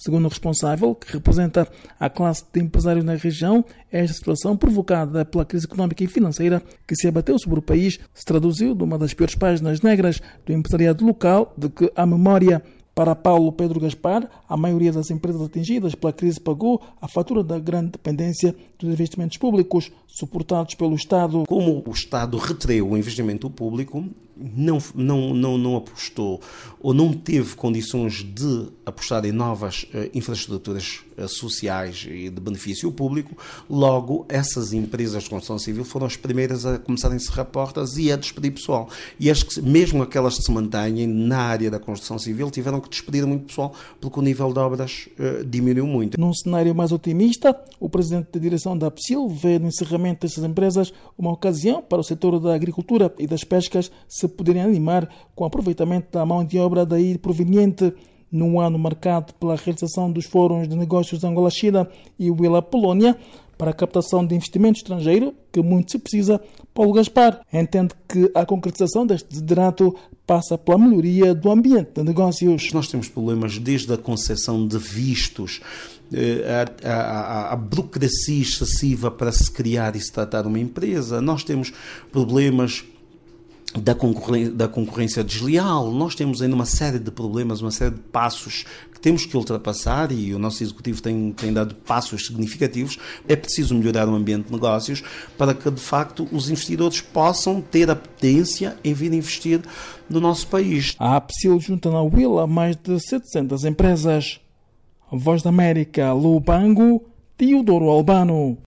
Segundo o responsável, que representa a classe de empresários na região, esta situação provocada pela crise económica e financeira que se abateu sobre o país se traduziu numa das piores páginas negras do empresariado local, de que a memória. Para Paulo Pedro Gaspar, a maioria das empresas atingidas pela crise pagou a fatura da grande dependência dos investimentos públicos suportados pelo Estado. Como o Estado retraiu o investimento público, não apostou ou não teve condições de apostar em novas infraestruturas sociais e de benefício público, logo essas empresas de construção civil foram as primeiras a começarem a encerrar portas e a despedir pessoal. E mesmo aquelas que se mantêm na área da construção civil tiveram que despedir muito pessoal porque o nível de obras diminuiu muito. Num cenário mais otimista, o presidente da direção da APCIL vê no encerramento destas empresas uma ocasião para o setor da agricultura e das pescas se poderem animar com o aproveitamento da mão de obra daí proveniente. Num ano marcado pela realização dos fóruns de negócios Angola-China e Willa-Polónia, para a captação de investimento estrangeiro, que muito se precisa, Paulo Gaspar entende que a concretização deste desiderato passa pela melhoria do ambiente de negócios. Nós temos problemas desde a concessão de vistos, a burocracia excessiva para se criar e se tratar uma empresa. Nós temos problemas da concorrência desleal. Nós temos ainda uma série de problemas, uma série de passos que temos que ultrapassar e o nosso Executivo tem dado passos significativos. É preciso melhorar o ambiente de negócios para que, de facto, os investidores possam ter a potência em vir investir no nosso país. A APCIL junta na Willa mais de 700 empresas. Voz da América, Lubango, Teodoro Albano.